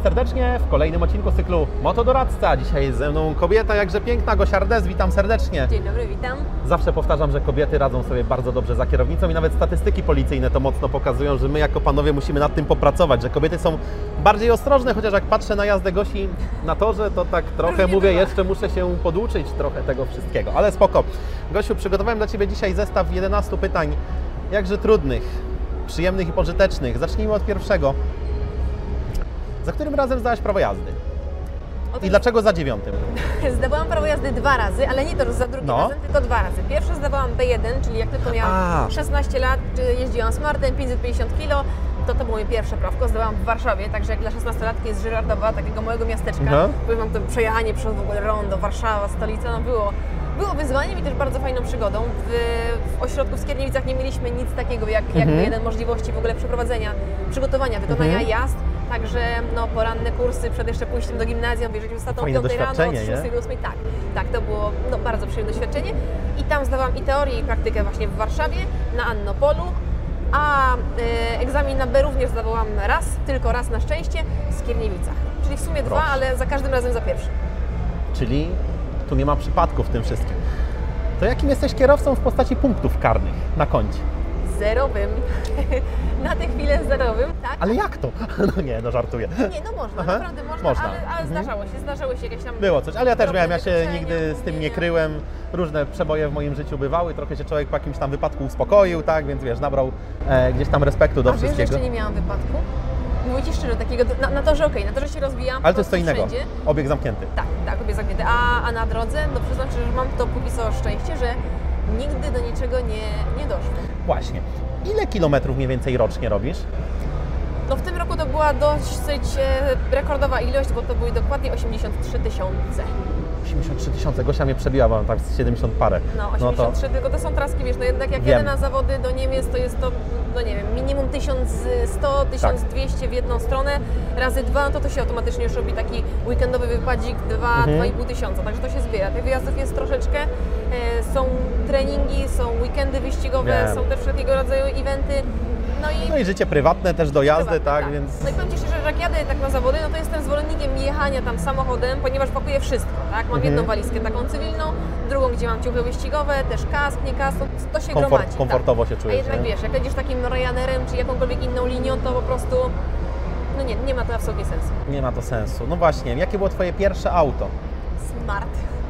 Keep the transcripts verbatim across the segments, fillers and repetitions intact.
serdecznie w kolejnym odcinku cyklu Motodoradca. Dzisiaj jest ze mną kobieta, jakże piękna, Gosia Ardes, witam serdecznie. Dzień dobry, witam. Zawsze powtarzam, że kobiety radzą sobie bardzo dobrze za kierownicą i nawet statystyki policyjne to mocno pokazują, że my jako panowie musimy nad tym popracować, że kobiety są bardziej ostrożne, chociaż jak patrzę na jazdę Gosi na torze, to tak trochę mówię, bywa. Jeszcze muszę się poduczyć trochę tego wszystkiego, ale spoko. Gosiu, przygotowałem dla Ciebie dzisiaj zestaw jedenastu pytań, jakże trudnych, przyjemnych i pożytecznych. Zacznijmy od pierwszego. Za którym razem zdałaś prawo jazdy? I dlaczego za dziewiątym? Zdawałam prawo jazdy dwa razy, ale nie to za drugim no. razem, tylko dwa razy. Pierwszy zdawałam B jeden, czyli jak tylko miałam A. szesnaście lat, jeździłam Smartem, pięćset pięćdziesiąt kilo, to to było moje pierwsze prawko. Zdawałam w Warszawie, także jak dla szesnastolatki jest Żyrardowa, takiego małego miasteczka. Mhm. Powiem Wam, to przejechanie przez w ogóle rondo, Warszawa, stolica, no było, było wyzwaniem i też bardzo fajną przygodą. W, w ośrodku w Skierniewicach nie mieliśmy nic takiego jak, jak mhm. B jeden, możliwości w ogóle przeprowadzenia, przygotowania, wykonania mhm. jazd. Także no, poranne kursy przed jeszcze pójściem do gimnazjum, bierzecie ostatnią o piątej rano, od szóstej do ósmej, tak, tak, to było no, bardzo przyjemne doświadczenie. I tam zdawałam i teorię, i praktykę właśnie w Warszawie, na Annopolu, a y, egzamin na B również zdawałam raz, tylko raz na szczęście, w Skierniewicach. Czyli w sumie Proszę. dwa, ale za każdym razem za pierwszy. Czyli tu nie ma przypadku w tym wszystkim. To jakim jesteś kierowcą w postaci punktów karnych na koncie? Zerowym. Na tę chwilę zerowym, tak? Ale jak to? No nie, no żartuję. Nie, no można, Aha. naprawdę można, można. Ale, ale zdarzało się, zdarzało się jakieś tam... Było coś, ale ja też miałem, ja się nigdy z tym nie kryłem. Różne przeboje w moim życiu bywały, trochę się człowiek po jakimś tam wypadku uspokoił, tak, więc wiesz, nabrał e, gdzieś tam respektu do A wszystkiego. Wiesz, że jeszcze nie miałam wypadku? Mówię Ci szczerze, takiego, na, na torze okej, okay, na torze się rozbijam. Ale to jest co innego, wszędzie. Obieg zamknięty. Tak, tak, obieg zamknięty, a, a na drodze, no przyznam Ci, że mam to póki co szczęście, że nigdy do niczego nie, nie doszło. Właśnie. Ile kilometrów mniej więcej rocznie robisz? No w tym roku to była dosyć e, rekordowa ilość, bo to były dokładnie osiemdziesiąt trzy tysiące. osiemdziesiąt trzy tysiące, Gosia mnie przebiła, bo mam tak siedemdziesiąt parę. No osiemdziesiąt trzy, no to... tylko to są traski, wiesz, no jednak jak Wiem. jadę na zawody do Niemiec, to jest to, no nie wiem, minimum tysiąc sto, tysiąc dwieście w jedną stronę, razy dwa, no to to się automatycznie już robi taki weekendowy wypadzik dwa, mhm. dwa i pół tysiąca, także to się zbiera. Tych wyjazdów jest troszeczkę, e, są treningi, są weekendy wyścigowe, Wiem. są też wszelkiego rodzaju eventy. No i, no i życie prywatne też do jazdy, prywatne, tak, tak, więc... No i powiem Ci szczerze, że jak jadę tak na zawody, no to jestem zwolennikiem jechania tam samochodem, ponieważ pakuję wszystko, tak? Mam mhm. jedną walizkę taką cywilną, drugą, gdzie mam ciuchy wyścigowe, też kask, nie kask, to się Komfort, gromadzi. Komfortowo tak. się czujesz, A jednak nie? wiesz, jak jedziesz takim Ryanerem, czy jakąkolwiek inną linią, to po prostu, no nie, nie ma to absolutnie sensu. Nie ma to sensu. No właśnie, jakie było Twoje pierwsze auto? Smart.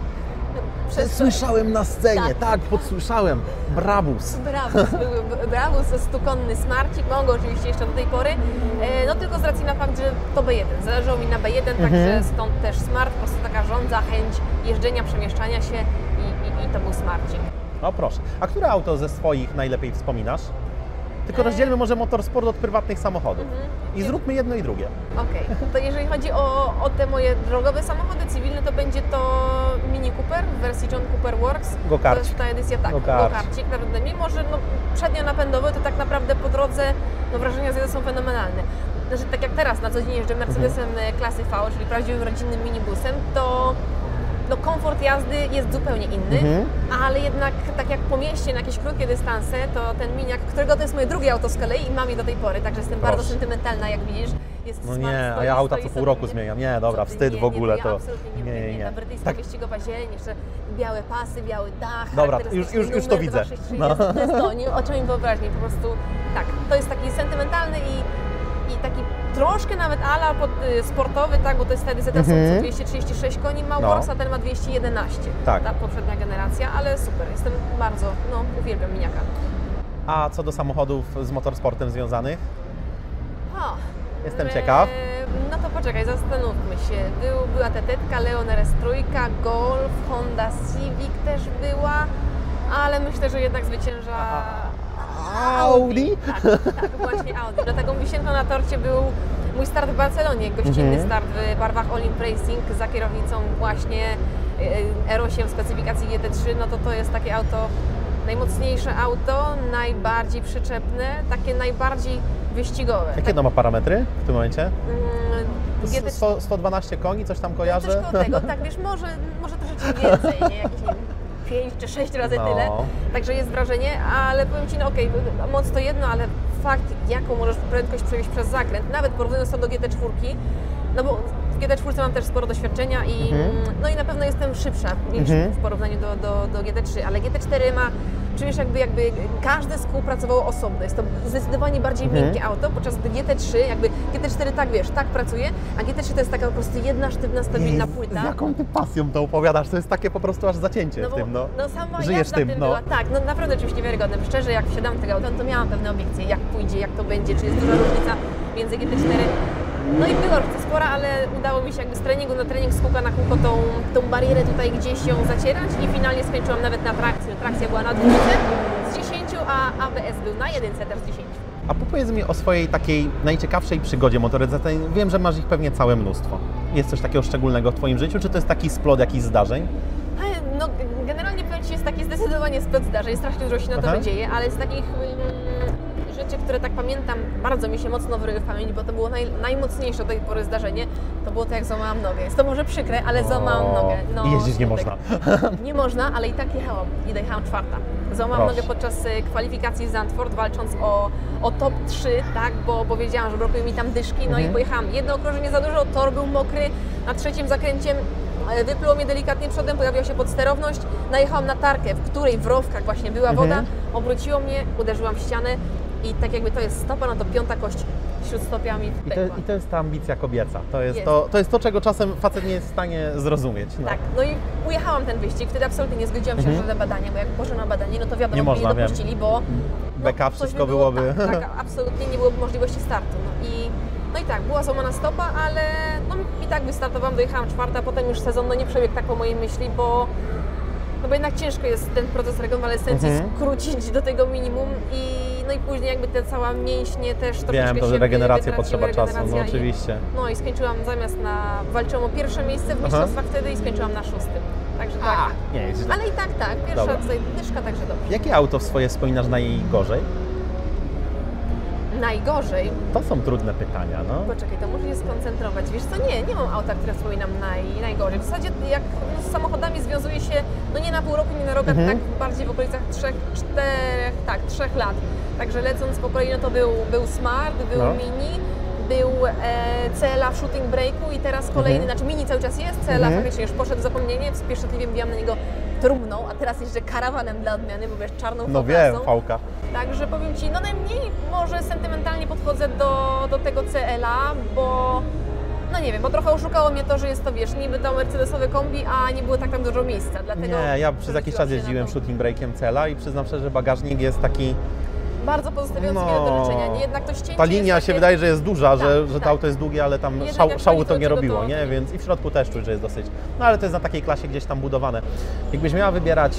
Słyszałem na scenie, tak, tak, tak podsłyszałem. Brabus. Brabus, był Brabus, stukonny smarcik, mam go oczywiście jeszcze do tej pory, no tylko z racji na fakt, że to B jeden, zależało mi na B jeden, mhm. także stąd też smart, po prostu taka żądza, chęć jeżdżenia, przemieszczania się i, i, i to był smarcik. No proszę, a które auto ze swoich najlepiej wspominasz? Tylko rozdzielmy może motorsport od prywatnych samochodów mhm. i zróbmy jedno i drugie. Okej, okay. To jeżeli chodzi o, o te moje drogowe samochody cywilne, to będzie to Mini Cooper w wersji John Cooper Works. Go-karcik. To jest ta edycja, tak, go-karcik. Naprawdę, mimo że no, przednionapędowy, to tak naprawdę po drodze no, wrażenia z jazdy są fenomenalne. Znaczy, tak jak teraz na co dzień jeżdżę Mercedesem mhm. klasy V, czyli prawdziwym rodzinnym minibusem, to no, komfort jazdy jest zupełnie inny, mhm. ale jednak tak jak po mieście na jakieś krótkie dystanse, to ten miniak, którego to jest moje drugie auto z kolei i mam je do tej pory, także jestem Proszę. bardzo sentymentalna, jak widzisz. Jest no smart, nie, stoi, a ja auta stoi, co pół roku zmieniam. Nie, dobra, wstyd nie, w ogóle nie, to. Ja absolutnie nie, nie, nie, nie. Ta brytyjska tak. wyścigowa zieleń, jeszcze białe pasy, biały dach. Dobra, już, już, już to widzę. No. Jest, to jest to, nie oczami wyobraźni, po prostu tak, to jest taki sentymentalny i, i taki troszkę nawet ala pod, y, sportowy, tak, bo to jest wtedy Z są dwieście trzydzieści sześć koni, ma Works, no. a ten ma dwieście jedenaście, tak. ta poprzednia generacja, ale super, jestem bardzo, no uwielbiam miniaka. A co do samochodów z motorsportem związanych? O, Jestem e, ciekaw. No to poczekaj, zastanówmy się. Był, była Tetetka, Leon R S trzy, Golf, Honda Civic też była, ale myślę, że jednak zwycięża Audi. Audi. Tak, tak, właśnie Audi. Dlatego wisienką na torcie był mój start w Barcelonie, gościnny mhm. start w barwach Olymp Racing za kierownicą właśnie R osiem w specyfikacji G T trzy, no to to jest takie auto, najmocniejsze auto, najbardziej przyczepne, takie najbardziej wyścigowe. Jakie tak? to ma parametry w tym momencie? Mm, sto, sto dwanaście koni, coś tam kojarzę? Coś koło tego, tak, wiesz, może, może troszeczkę więcej, nie? Jakieś, nie wiem, pięć czy sześć razy no. tyle, także jest wrażenie, ale powiem Ci, no okej, okay, moc to jedno, ale fakt, jaką możesz prędkość przewieźć przez zakręt, nawet porównując to do G T cztery, no bo w G T cztery mam też sporo doświadczenia i, mhm. no i na pewno jestem szybsza niż mhm. w porównaniu do, do, do G T trzy, ale G T cztery ma, czujesz jakby, jakby każde z kół pracowało osobno. Jest to zdecydowanie bardziej mhm. miękkie auto, podczas gdy G T trzy, jakby G T cztery tak wiesz, tak pracuje, a G T trzy to jest taka po prostu jedna sztywna, stabilna płyta. Z jaką ty pasją to opowiadasz, to jest takie po prostu aż zacięcie no w tym, no. No sama Żyjesz jazda tym, tym no. była, tak, no naprawdę czymś niewiarygodnym. Szczerze, jak wsiadam w tego auta, no to miałam pewne obiekcje, jak pójdzie, jak to będzie, czy jest duża różnica między G T cztery. No i była różnica spora, ale udało mi się jakby z treningu na trening, z kółka na kółko tą, tą barierę tutaj gdzieś ją zacierać i finalnie skończyłam nawet na trakcji. Trakcja była na dwójce z dziesięciu, a A B S był na jedynce też z dziesięciu. A powiedz mi o swojej takiej najciekawszej przygodzie motoryzacyjnej. Wiem, że masz ich pewnie całe mnóstwo. Jest coś takiego szczególnego w Twoim życiu, czy to jest taki splot jakichś zdarzeń? No generalnie powiem Ci, jest taki zdecydowanie splot zdarzeń, strasznie dużo się na to dzieje, ale z takich mm, rzeczy, które tak pamiętam, bardzo mi się mocno wryły w pamięć, bo to było naj, najmocniejsze do tej pory zdarzenie, to było to, jak złamałam nogę. Jest to może przykre, ale złamałam nogę. No, I jeździć nie tak, można. Nie można, ale i tak jechałam. I dojechałam czwarta. Złamałam Proszę. nogę podczas kwalifikacji z Zandvoort, walcząc o, o top trzy, tak, bo, bo wiedziałam, że brakuje mi tam dyszki, no mhm. i pojechałam jedno okrążenie za dużo, tor był mokry, na trzecim zakręcie wypluło mnie delikatnie przodem, pojawiła się podsterowność, najechałam na tarkę, w której w rowkach właśnie była mhm. woda, obróciło mnie, uderzyłam w ścianę i tak jakby to jest stopa, no to piąta kość śródstopiami I to, I to jest ta ambicja kobieca, to jest, jest. To, to jest to, czego czasem facet nie jest w stanie zrozumieć. No. Tak, no i ujechałam ten wyścig, wtedy absolutnie nie zgodziłam się mhm. na badania, bo jak poszłam na badanie, no to wiadomo, nie, można, nie dopuścili, wiem. bo no, beka, wszystko by było, byłoby... Tak, tak, absolutnie nie byłoby możliwości startu. No i, no i tak, była złamana stopa, ale no i tak wystartowałam, dojechałam czwarta, potem już sezon no nie przebiegł tak po mojej myśli, bo no bo jednak ciężko jest ten proces rekonwalescencji mhm. skrócić do tego minimum i no i później jakby te całe mięśnie też troszeczkę Wiem, to się regeneracja potrzeba regeneracja czasu, no oczywiście. I, no i skończyłam zamiast na, walczyłam o pierwsze miejsce w mistrzostwach wtedy i skończyłam na szóstym. Także tak. A, nie jest źle. Ale i tak, tak, pierwsza tutaj dyszka, także dobrze. Jakie auto swoje wspominasz najgorzej? Najgorzej? To są trudne pytania, no. Poczekaj, to muszę się skoncentrować. Wiesz co, nie, nie mam auta, które wspominam naj, najgorzej. W zasadzie jak no, z samochodami związuje się, no nie na pół roku, nie na rok, mhm. tak bardziej w okolicach trzech, czterech, tak, trzech lat. Także lecąc po kolei, no to był, był Smart, był no. Mini, był e, C L A w Shooting Breaku i teraz kolejny, mhm. znaczy Mini cały czas jest, C L A mhm. faktycznie już poszedł w zapomnienie, pieszczotliwie wbijam na niego trumną, a teraz jeszcze karawanem dla odmiany, bo wiesz, czarną No wiem, fałka. Także powiem Ci, no najmniej może sentymentalnie podchodzę do, do tego C L A, bo no nie wiem, bo trochę oszukało mnie to, że jest to, wiesz, niby to mercedesowe kombi, a nie było tak tam dużo miejsca, dlatego... Nie, ja przez jakiś czas jeździłem Shooting Breakiem C L A i przyznam szczerze, że bagażnik jest taki... Bardzo pozostawiający no, wiele do życzenia, nie? Jednak to ścięcie ta linia takie... się wydaje, że jest duża, tak, że, że tak. to auto jest długie, ale tam szał, szału to nie robiło, to... nie? Więc i w środku też czuć, że jest dosyć... No ale to jest na takiej klasie gdzieś tam budowane. Jakbyś miała wybierać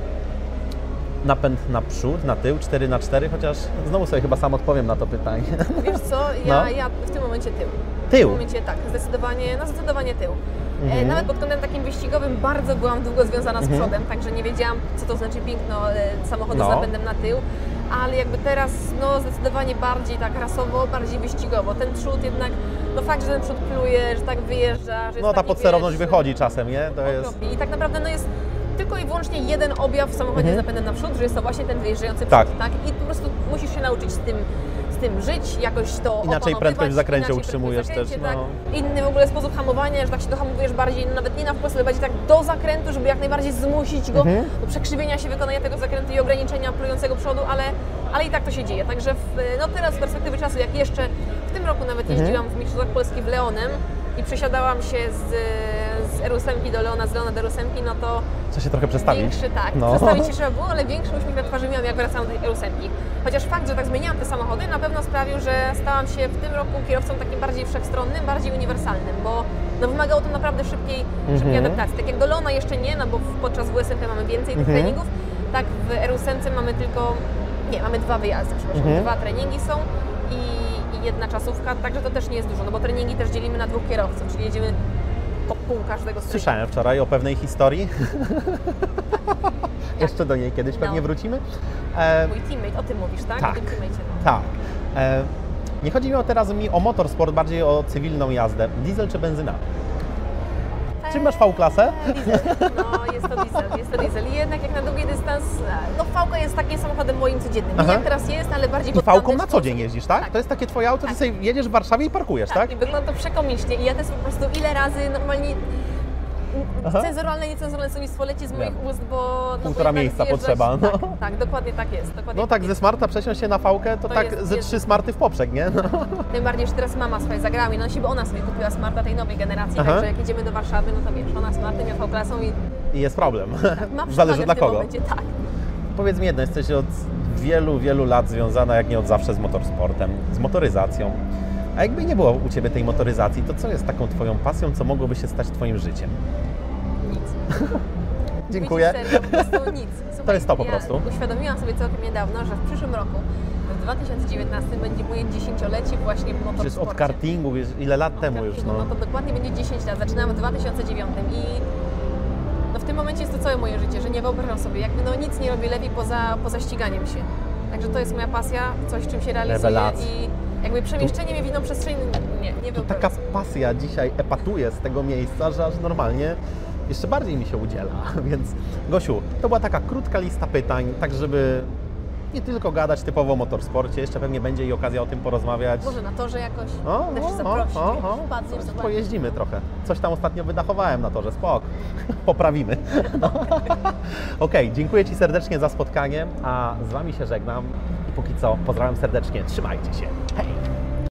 napęd na przód, na tył, cztery na cztery, chociaż znowu sobie chyba sam odpowiem na to pytanie. Wiesz co, ja, no. ja w tym momencie tył. Tył? W tym momencie tak, zdecydowanie, no zdecydowanie tył. Mhm. E, nawet pod kątem takim wyścigowym bardzo byłam długo związana z przodem, mhm. także nie wiedziałam, co to znaczy piękno e, samochodu no. z napędem na tył. Ale jakby teraz no zdecydowanie bardziej tak rasowo, bardziej wyścigowo. Ten przód jednak, no fakt, że ten przód pluje, że tak wyjeżdża, że No ta podsterowność wychodzi czasem, nie? To jest... I tak naprawdę no jest tylko i wyłącznie jeden objaw w samochodzie mhm. z napędem na przód, że jest to właśnie ten wyjeżdżający przód, tak. tak? I po prostu musisz się nauczyć z tym, z tym żyć, jakoś to inaczej prędkość w zakręcie utrzymujesz w zakręcie, też. No. Tak. Inny w ogóle sposób hamowania, że tak się dohamowujesz bardziej, no nawet nie na wprost, ale bardziej tak do zakrętu, żeby jak najbardziej zmusić go mhm. do przekrzywienia się wykonania tego zakrętu i ograniczenia plującego przodu, ale, ale i tak to się dzieje. Także w, no teraz z perspektywy czasu, jak jeszcze w tym roku nawet mhm. jeździłam w Mistrzostwach Polski w Leonem i przesiadałam się z, z R osiem do Leona, z Leona do R osiem, no to co się trochę przestawić. Większy, tak, no. przestawić się trzeba było, ale większy uśmiech na twarzy miałam, jak wracałam do R osiem. Chociaż fakt, że tak zmieniałam te samochody, na pewno sprawił, że stałam się w tym roku kierowcą takim bardziej wszechstronnym, bardziej uniwersalnym, bo no, wymagało to naprawdę szybkiej, mm-hmm. szybkiej adaptacji. Tak jak do Leona jeszcze nie, no bo podczas W S M P mamy więcej tych mm-hmm. treningów, tak w R osiem mamy tylko, nie, mamy dwa wyjazdy, przepraszam, mm-hmm. dwa treningi są i jedna czasówka, także to też nie jest dużo, no bo treningi też dzielimy na dwóch kierowców, czyli jedziemy po pół każdego z Słyszałem wczoraj o pewnej historii. Tak. Jeszcze do niej kiedyś pewnie no. wrócimy. E... Mój teammate, o tym mówisz, tak? Tak, o tym teammate, no. tak. E... Nie chodzi mi o teraz mi o motorsport, bardziej o cywilną jazdę. Diesel czy benzyna? Czym masz V-klasę? Diesel. No, jest to diesel, jest to diesel. I jednak jak na długi dystans, no V jest takim samochodem moim codziennym. Nie Aha. jak teraz jest, ale bardziej I pod V-ką tamten na co sposób. dzień jeździsz, tak? Tak. To jest takie twoje auto, że sobie jedziesz w Warszawie i parkujesz, tak? I wygląda to przekomicznie. I ja też po prostu ile razy normalnie Aha. cenzuralne, niecenzuralne słownictwo leci z moich Wiem. ust, bo... No, Półtora bo jednak miejsca zjeżdżać- potrzeba, no. Tak, tak, dokładnie tak jest. Dokładnie No tak, jest. ze Smarta przesiąść się na V-kę, to, To tak jest- ze jest- trzy Smarty w poprzek, nie? No. Tym bardziej, że teraz mama swoje zagrała mi, no bo ona sobie kupiła Smarta tej nowej generacji, Aha. także jak jedziemy do Warszawy, no to wiesz, ona Smartem, ja V-klasą i I jest problem. ma Zależy przewagę dla w tym kogo. momencie, tak. Powiedz mi jedno, jesteś od wielu, wielu lat związana, jak nie od zawsze, z motorsportem, z motoryzacją. A jakby nie było u Ciebie tej motoryzacji, to co jest taką Twoją pasją, co mogłoby się stać Twoim życiem? Nic. Dziękuję. Widzisz, serio, po prostu nic. Słuchaj, To jest to po ja prostu. Uświadomiłam sobie całkiem niedawno, że w przyszłym roku, w dwa tysiące dziewiętnastym będzie moje dziesięciolecie właśnie w Przecież motorsporcie. od kartingu, wiesz, ile lat Od temu już, kartingu, no. No to dokładnie będzie dziesięć lat. Zaczynałam w dwa tysiące dziewiątym i no w tym momencie jest to całe moje życie, że nie wyobrażam sobie, jakby no nic nie robię lepiej poza, poza ściganiem się. Także to jest moja pasja, coś, czym się realizuję Rewelacja. i jakby przemieszczenie mnie w inną przestrzeń, nie, nie Tu taka wyobrażam. pasja dzisiaj epatuje z tego miejsca, że aż normalnie jeszcze bardziej mi się udziela. Więc Gosiu, to była taka krótka lista pytań, tak żeby nie tylko gadać typowo o motorsporcie, jeszcze pewnie będzie i okazja o tym porozmawiać. Może na torze jakoś, O, też o, zaprosić, o, o, wpadniesz, coś zobaczysz. pojeździmy trochę. Coś tam ostatnio wydachowałem na torze, spok. Poprawimy. No. Okej, dziękuję Ci serdecznie za spotkanie, a z Wami się żegnam i póki co pozdrawiam serdecznie. Trzymajcie się. Hej!